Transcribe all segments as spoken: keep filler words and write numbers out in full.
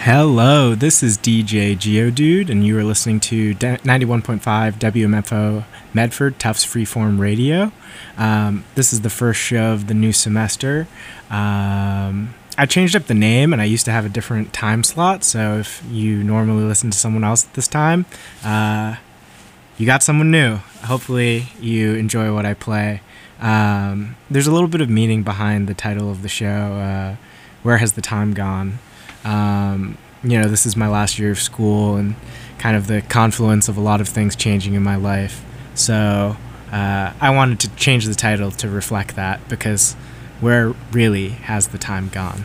Hello, this is D J Geodude, and you are listening to ninety-one point five W M F O Medford Tufts Freeform Radio. Um, this is the first show of the new semester. Um, I changed up the name, and I used to have a different time slot, so if you normally listen to someone else at this time, uh, you got someone new. Hopefully you enjoy what I play. Um, there's a little bit of meaning behind the title of the show, uh, Where Has the Time Gone? Um, you know, this is my last year of school and kind of the confluence of a lot of things changing in my life. So uh, I wanted to change the title to reflect that, because where really has the time gone?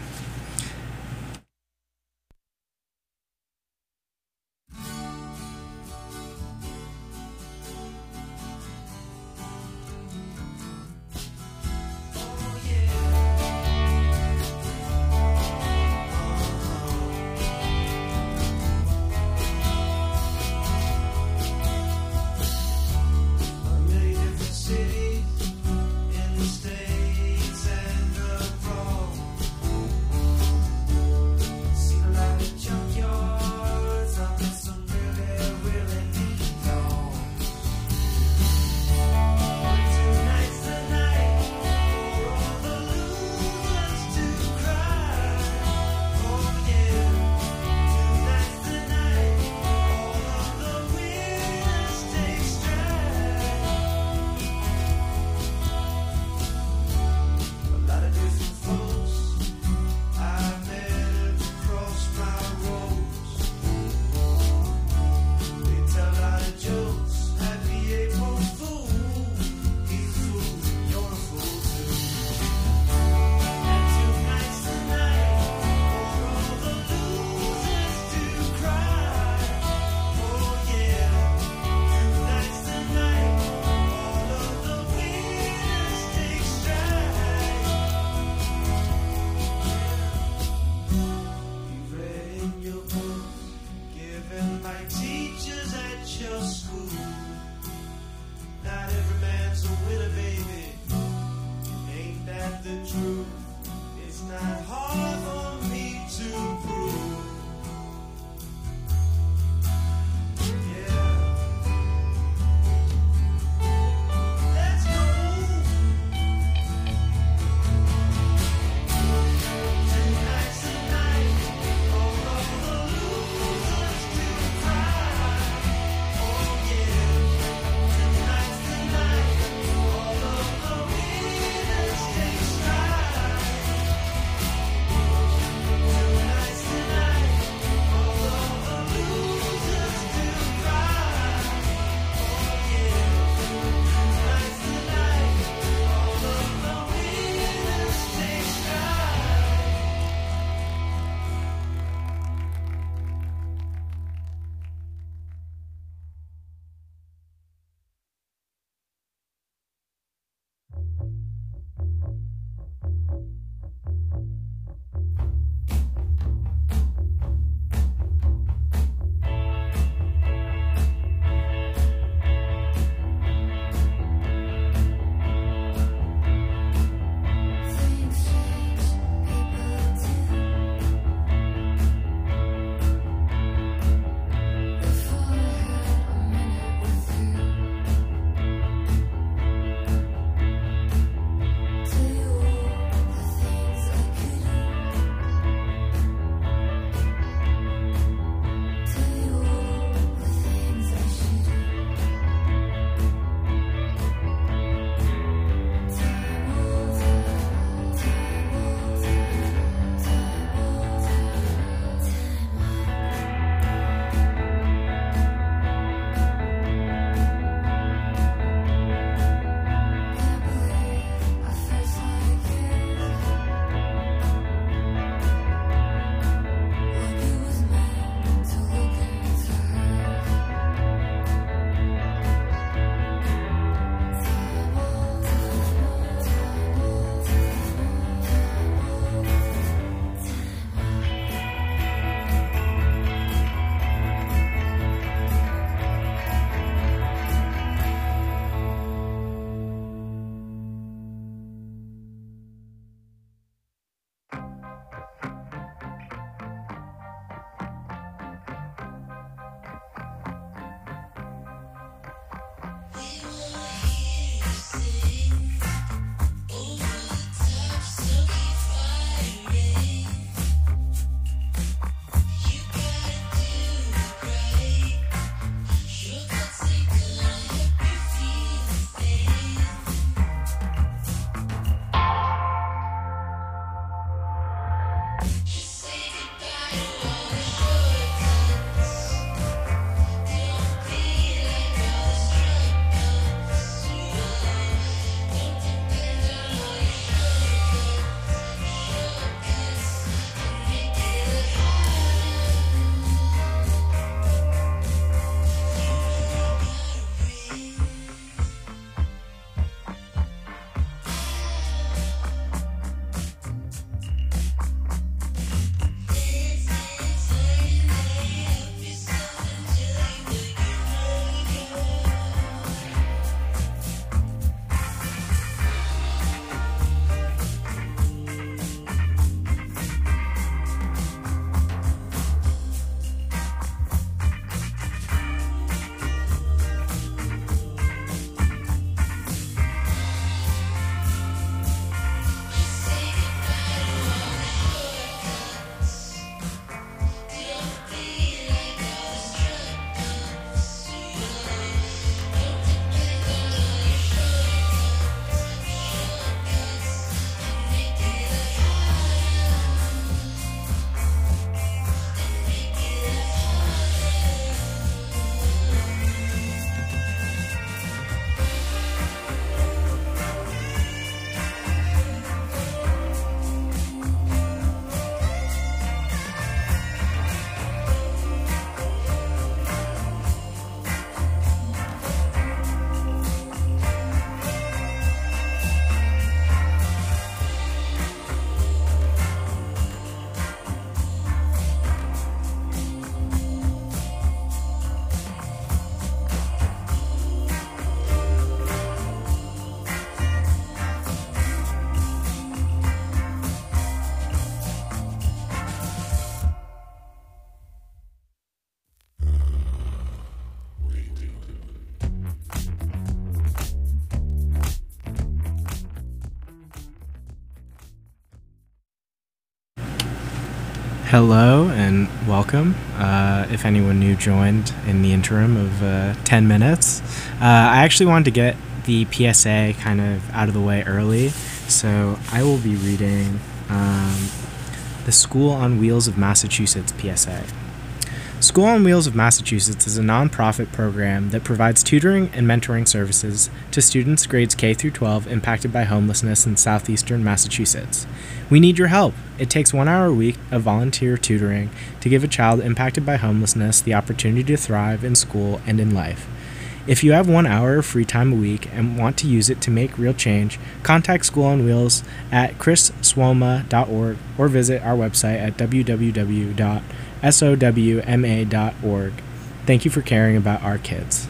Hello and welcome. Uh, if anyone new joined in the interim of uh, ten minutes, uh, I actually wanted to get the P S A kind of out of the way early, so I will be reading um, the School on Wheels of Massachusetts P S A. School on Wheels of Massachusetts is a nonprofit program that provides tutoring and mentoring services to students grades K through twelve impacted by homelessness in southeastern Massachusetts. We need your help. It takes one hour a week of volunteer tutoring to give a child impacted by homelessness the opportunity to thrive in school and in life. If you have one hour of free time a week and want to use it to make real change, contact School on Wheels at chris swoma dot org or visit our website at w w w dot sowma dot org. Thank you for caring about our kids.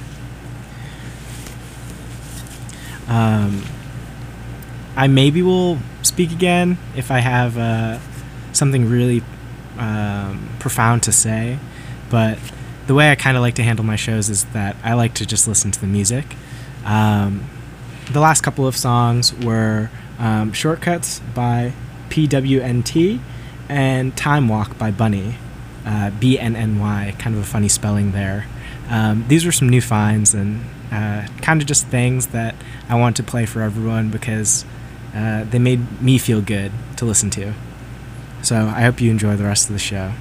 Um, I maybe will speak again if I have uh, something really um, profound to say, but the way I kind of like to handle my shows is that I like to just listen to the music. Um, the last couple of songs were um, Shortcuts by P W N T and Time Walk by Bunny, uh, B N N Y, kind of a funny spelling there. Um, these were some new finds and uh, kind of just things that I want to play for everyone because uh, they made me feel good to listen to. So I hope you enjoy the rest of the show.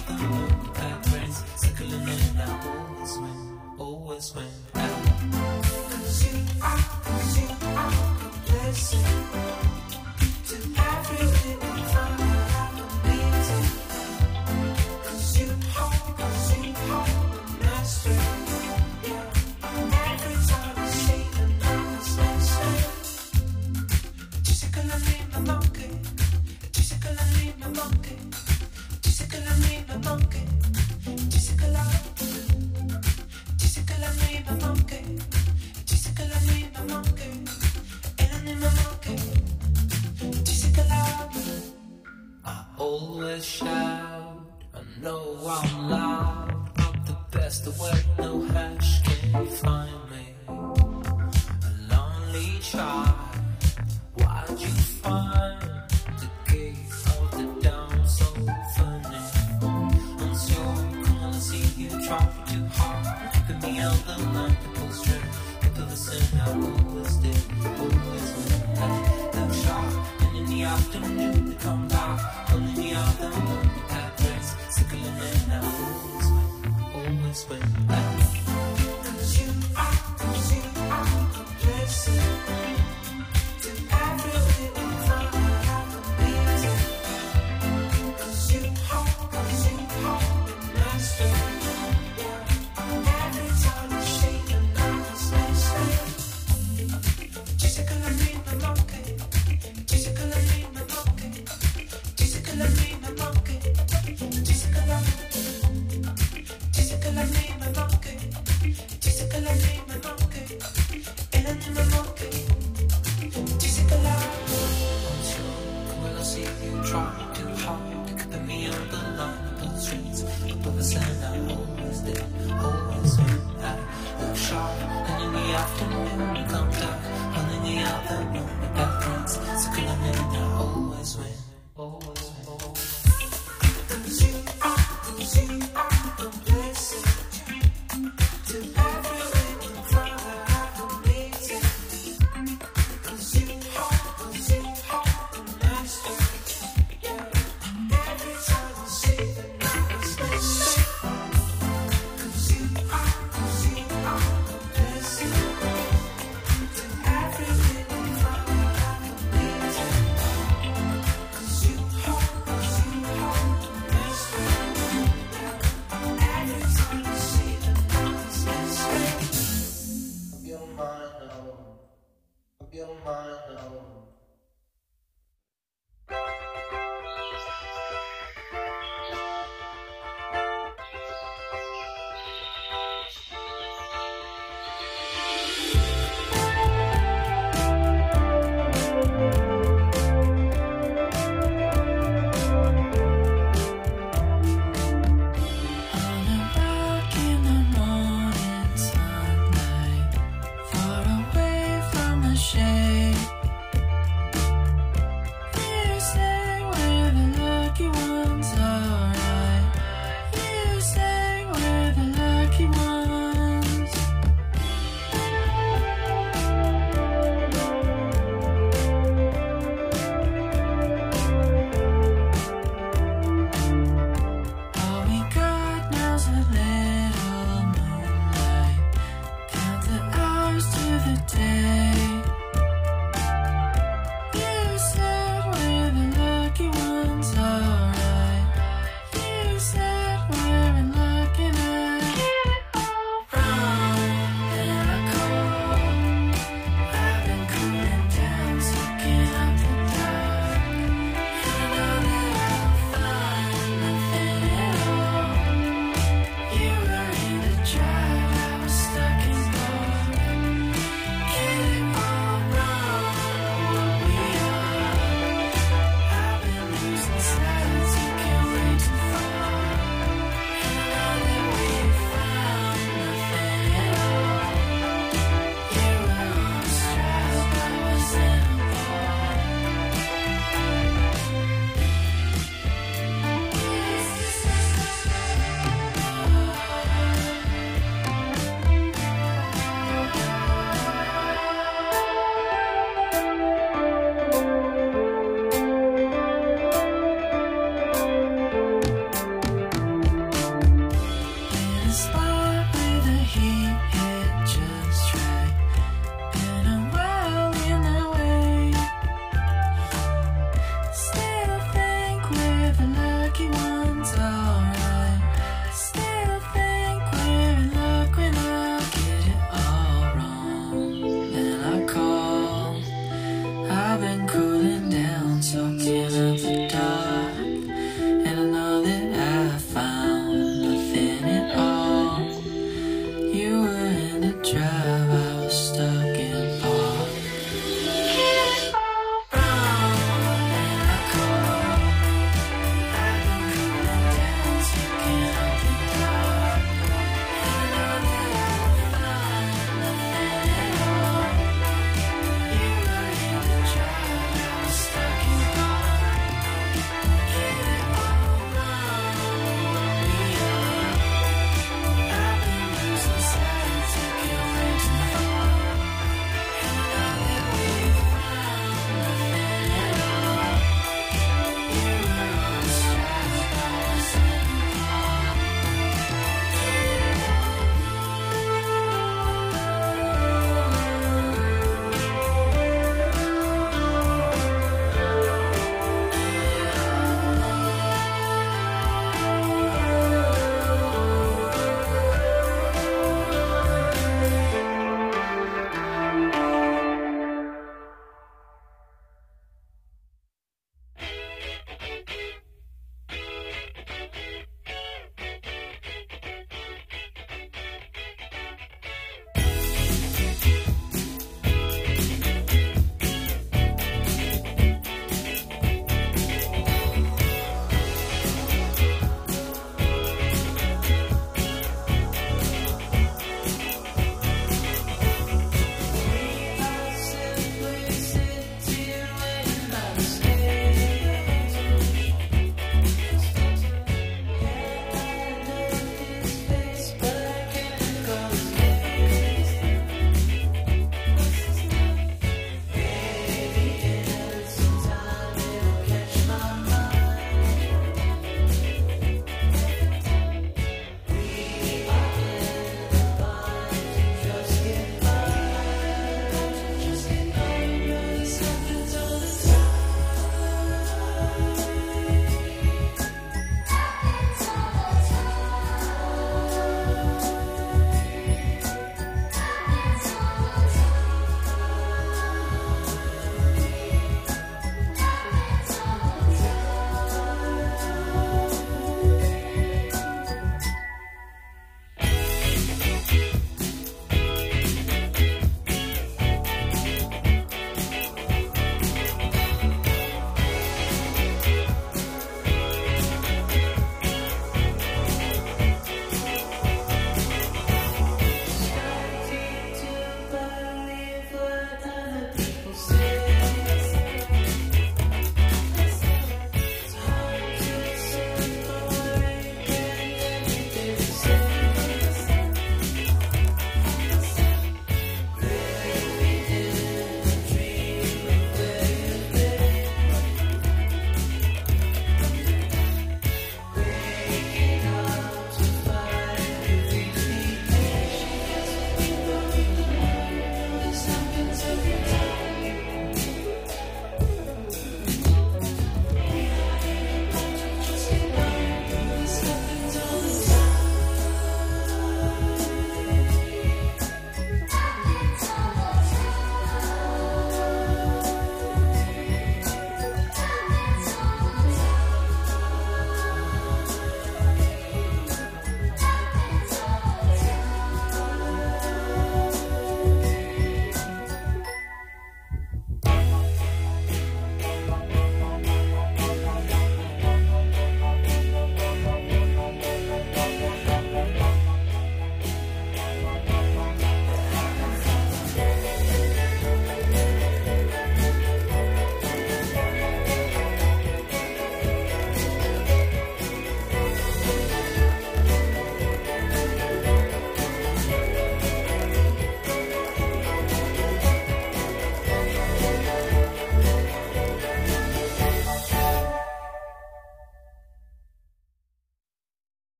other moon, bad friends, circling in, I always win, always win. Cause you are, cause you are a blessing to every living from I'm amazing. Cause you hold, cause you hold the master. Yeah, every time I see the numbers, they say, Jessica, I need my monkey. Jessica, I need my monkey. Jessica, I need my monkey. Jessica, I Jessica, I need my monkey. Jessica, I need my monkey. And I need my monkey. Jessica, I always shout. I know I'm loud. I'm the best away. No hash can find me. A lonely child. Why'd you find the gate of the down so funny? I'm so gonna see you try too hard, keeping me on the line to pull straight. People listen, I always did, always win. I look sharp, and in the afternoon they come back. On in the afternoon, bad friends, circling in, I always win, always win. Cause you are, cause you are a blessing.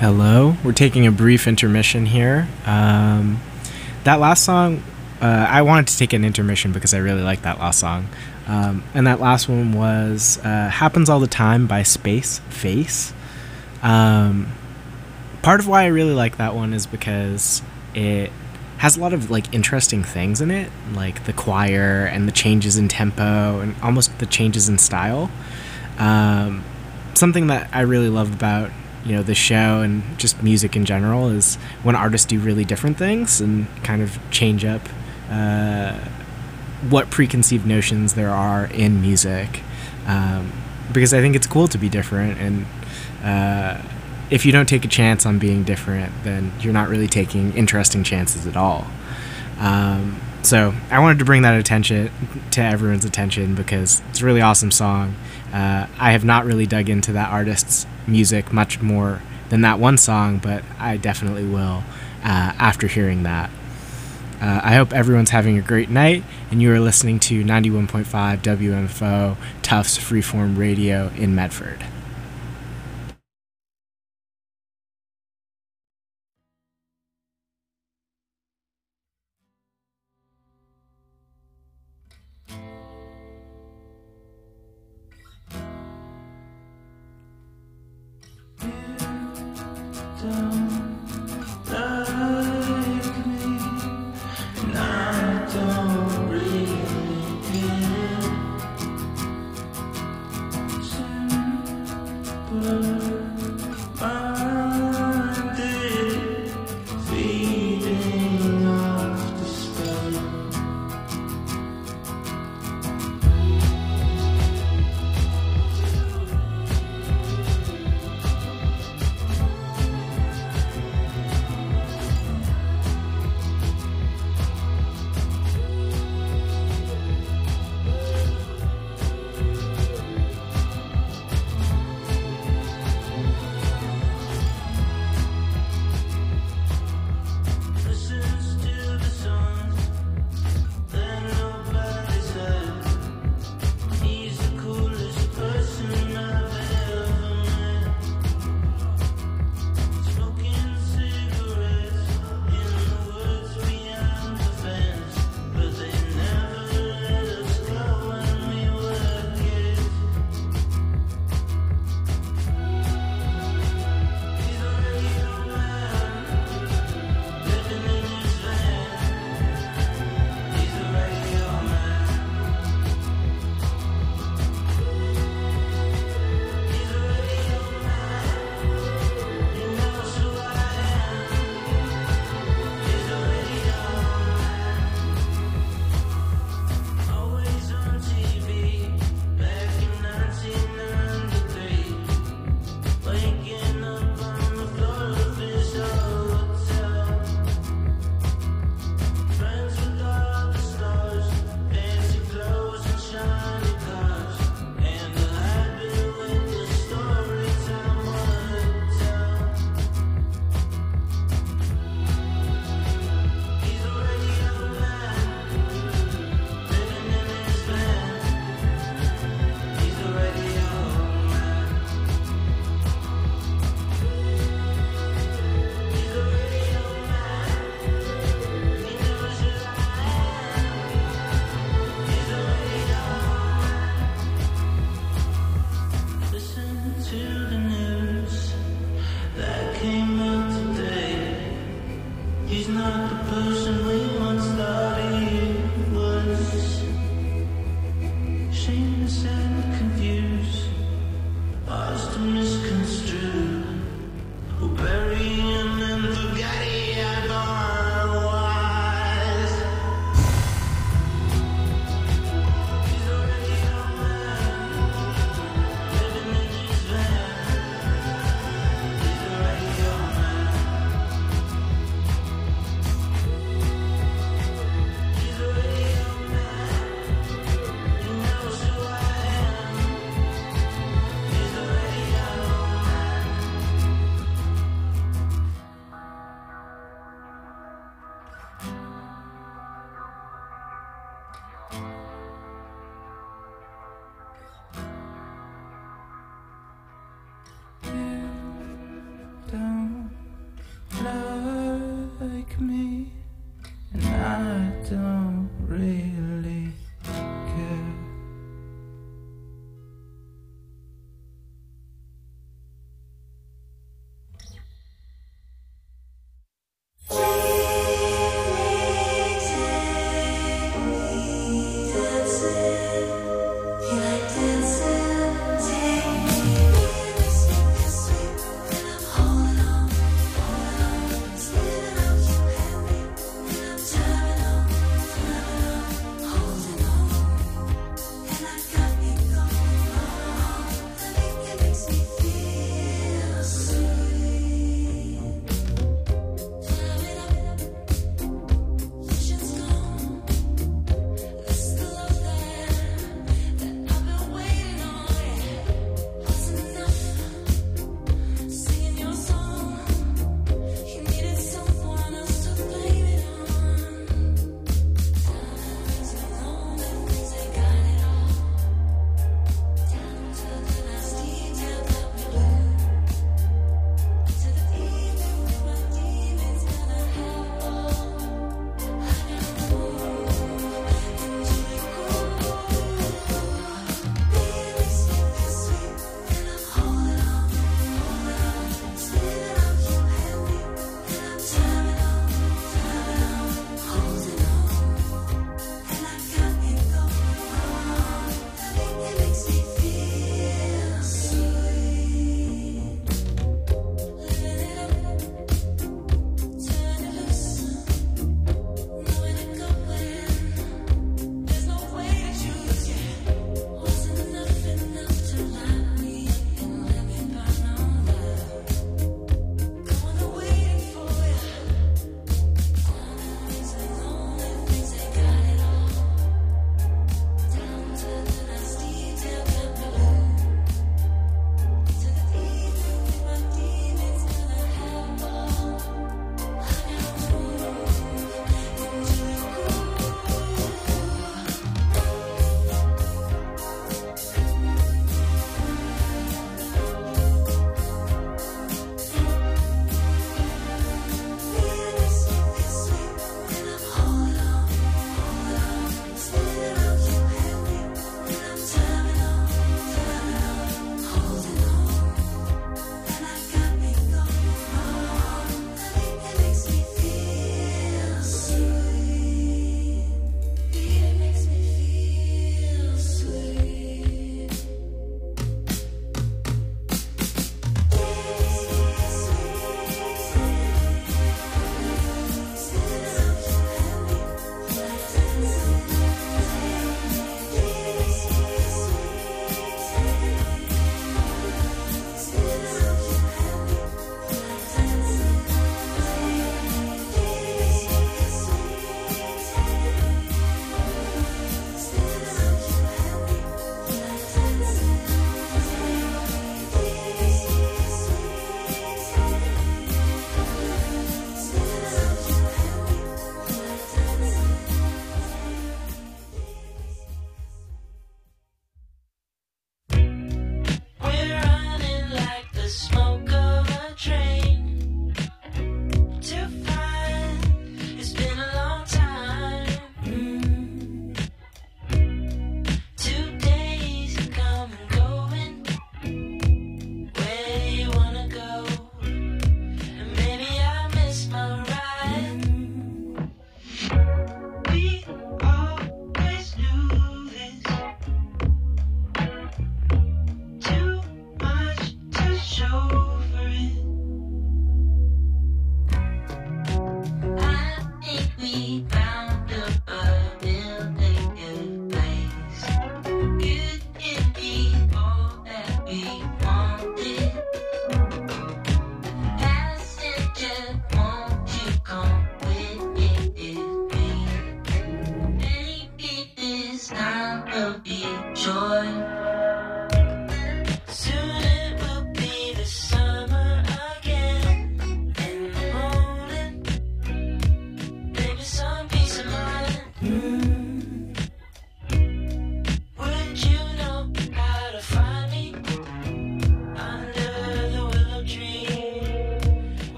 Hello. We're taking a brief intermission here. Um, that last song, uh, I wanted to take an intermission because I really like that last song. Um, and that last one was uh, Happens All the Time by Space Face. Um, part of why I really like that one is because it has a lot of like interesting things in it, like the choir and the changes in tempo and almost the changes in style. Um, something that I really love about you know the show and just music in general is when artists do really different things and kind of change up uh, what preconceived notions there are in music, um, because I think it's cool to be different, and uh, if you don't take a chance on being different, then you're not really taking interesting chances at all. Um, so I wanted to bring that attention to everyone's attention because it's a really awesome song. Uh, I have not really dug into that artist's music much more than that one song, but I definitely will uh, after hearing that. Uh, I hope everyone's having a great night, and you are listening to ninety-one point five W M F O Tufts Freeform Radio in Medford.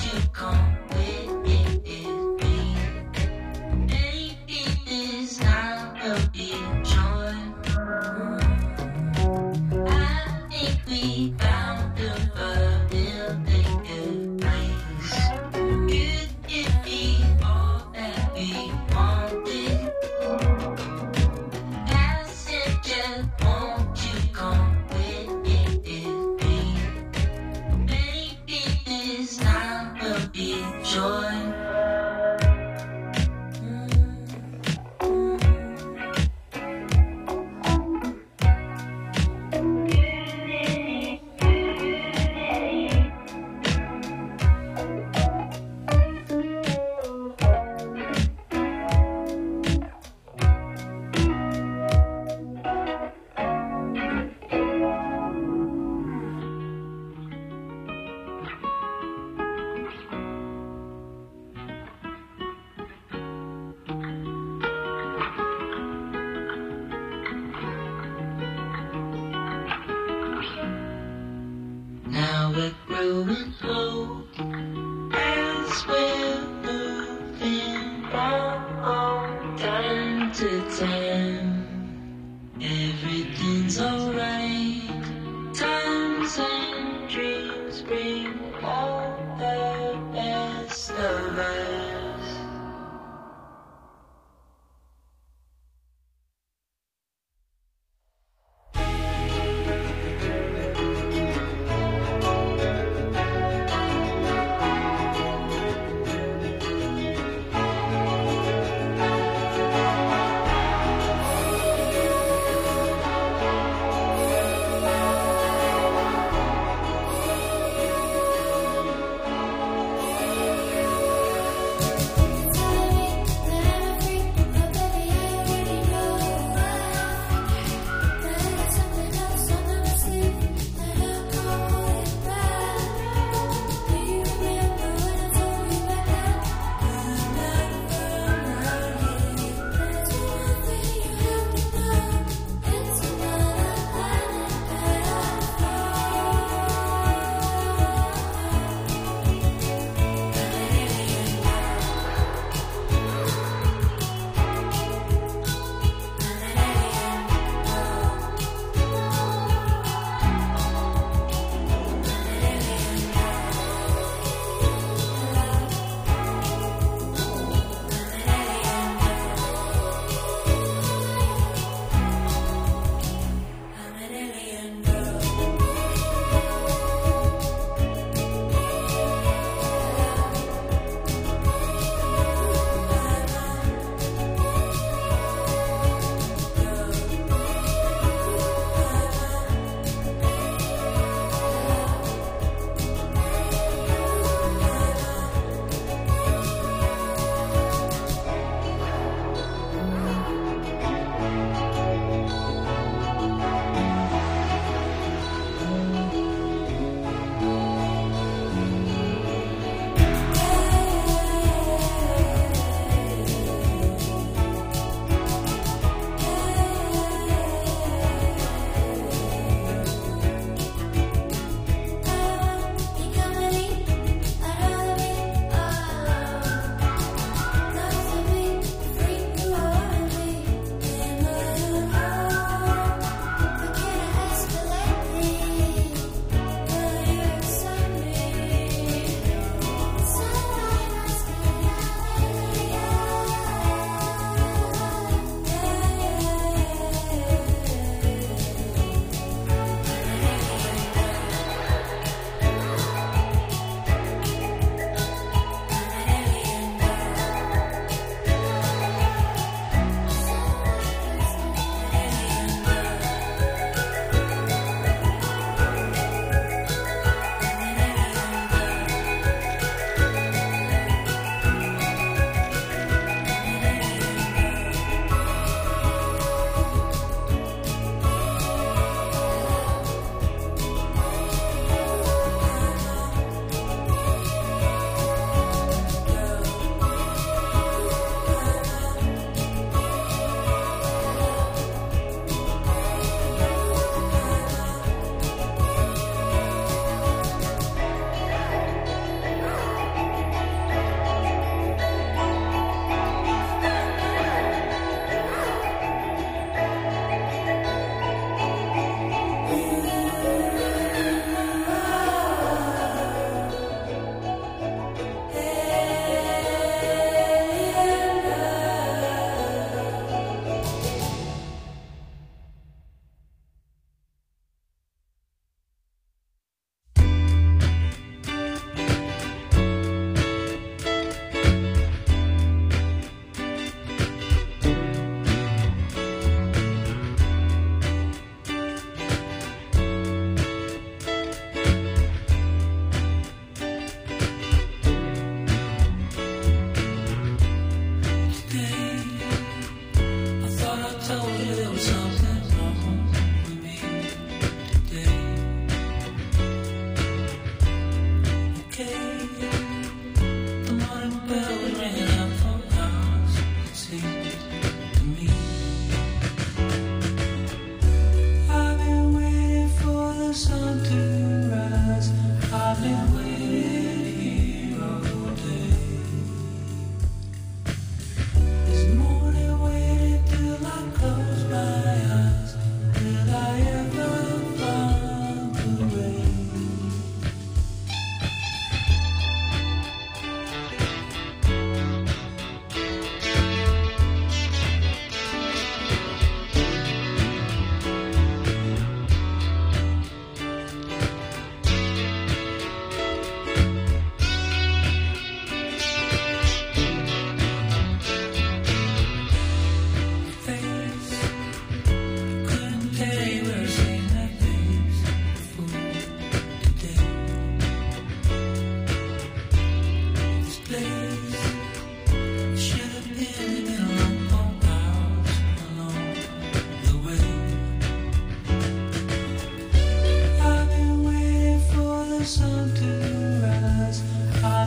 Thank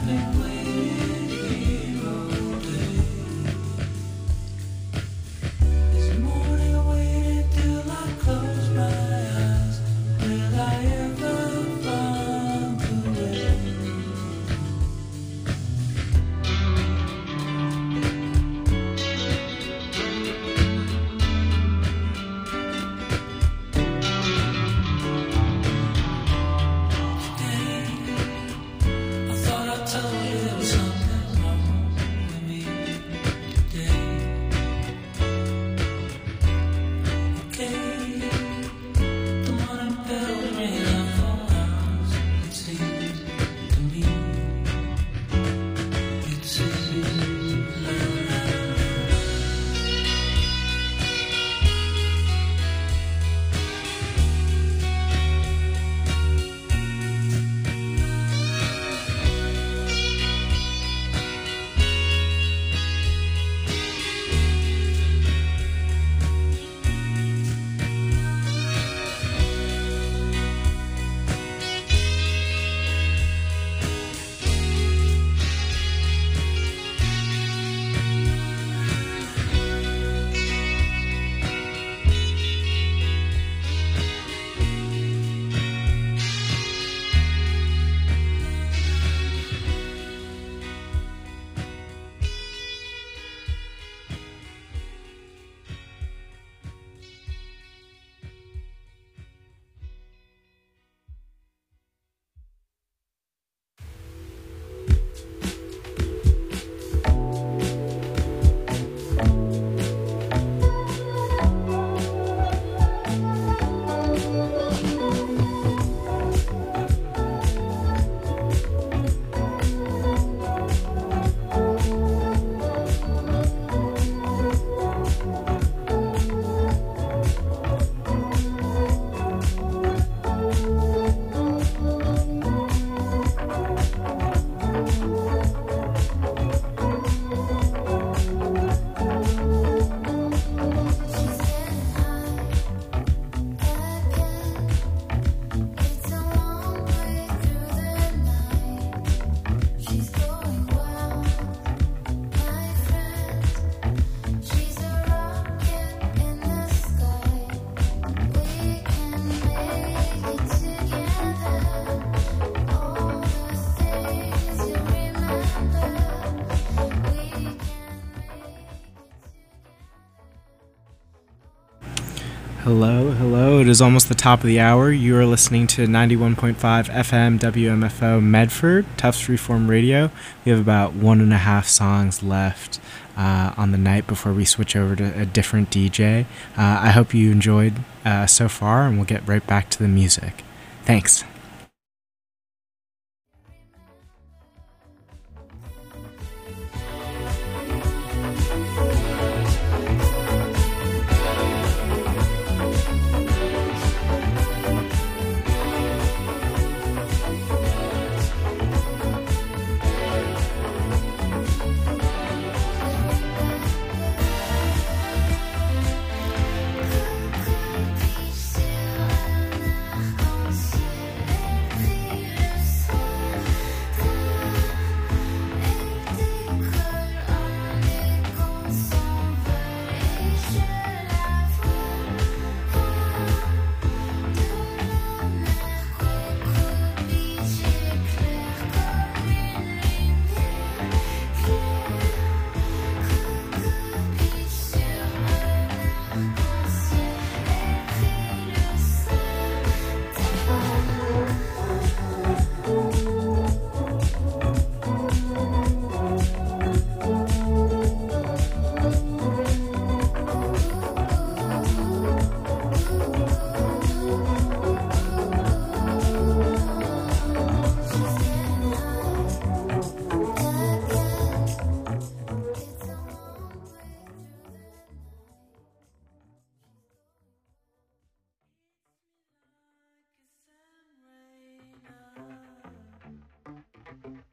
Hello, hello. It is almost the top of the hour. You are listening to ninety-one point five F M W M F O Medford, Tufts Freeform Radio. We have about one and a half songs left uh, on the night before we switch over to a different D J. Uh, I hope you enjoyed uh, so far, and we'll get right back to the music. Thanks.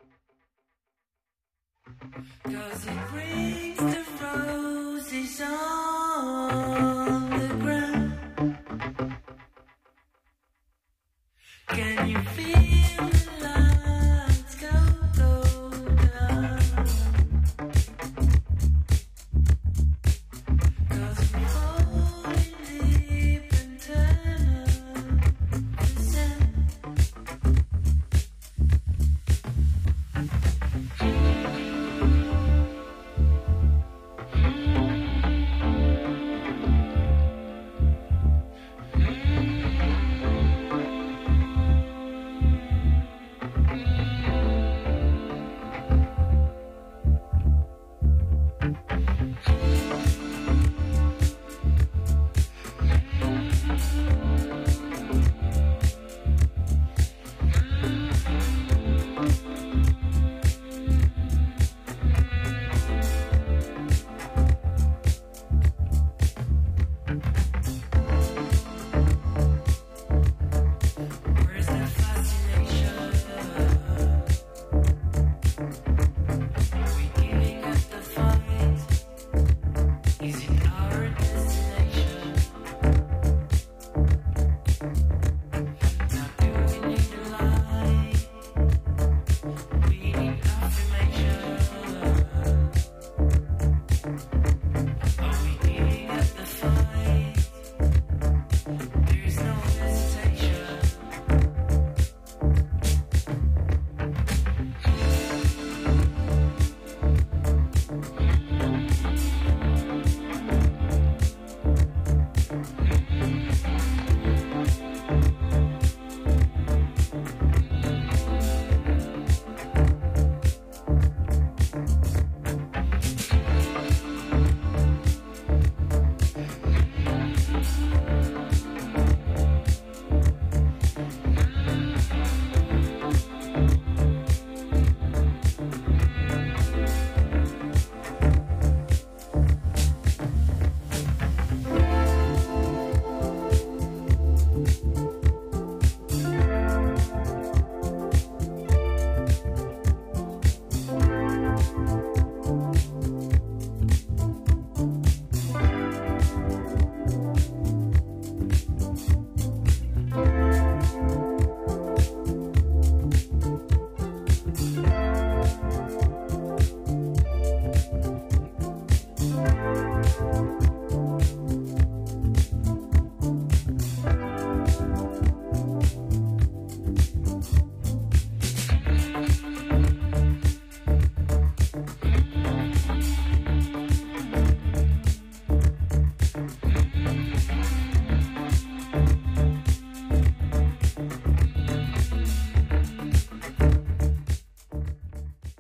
Cause it brings the roses on.